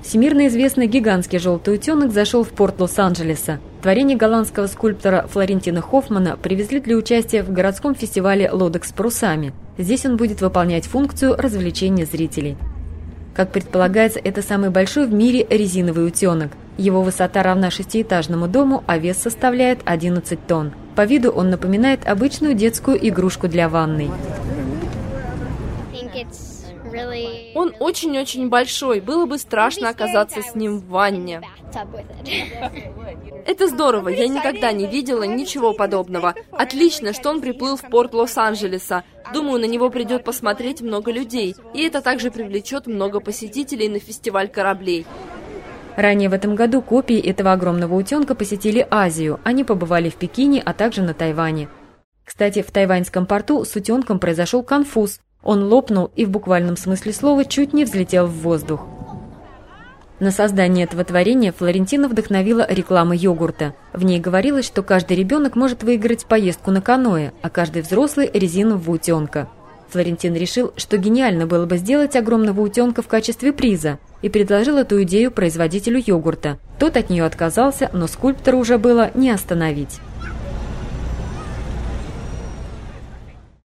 Всемирно известный гигантский желтый утенок зашел в порт Лос-Анджелеса. Творение голландского скульптора Флорентина Хоффмана привезли для участия в городском фестивале лодок с парусами. Здесь он будет выполнять функцию развлечения зрителей. Как предполагается, это самый большой в мире резиновый утенок. Его высота равна 6-этажному дому, а вес составляет 11 тонн. По виду он напоминает обычную детскую игрушку для ванной. Он очень-очень большой, было бы страшно оказаться с ним в ванне. Это здорово, я никогда не видела ничего подобного. Отлично, что он приплыл в порт Лос-Анджелеса. Думаю, на него придет посмотреть много людей, и это также привлечет много посетителей на фестиваль кораблей. Ранее в этом году копии этого огромного утенка посетили Азию. Они побывали в Пекине, а также на Тайване. Кстати, в тайваньском порту с утенком произошел конфуз. Он лопнул и в буквальном смысле слова чуть не взлетел в воздух. На создание этого творения Флорентина вдохновила реклама йогурта. В ней говорилось, что каждый ребенок может выиграть поездку на каноэ, а каждый взрослый – резинового утенка. Флорентин решил, что гениально было бы сделать огромного утенка в качестве приза, и предложил эту идею производителю йогурта. Тот от нее отказался, но скульптора уже было не остановить.